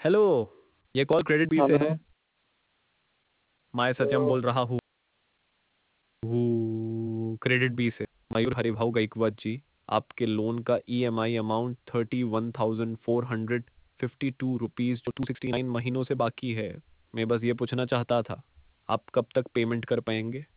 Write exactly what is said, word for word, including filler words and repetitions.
Hello, ये call credit bee से hello. है। मैं सत्यम बोल रहा हूँ क्रेडिट बी से। मयूर हरिभाऊ गायकवाड जी, आपके लोन का EMI amount thirty one thousand four hundred fifty two rupees जो टू सिक्सटी नाइन महीनों से बाकी है। मैं बस ये पूछना चाहता था, आप कब तक पेमेंट कर पाएंगे?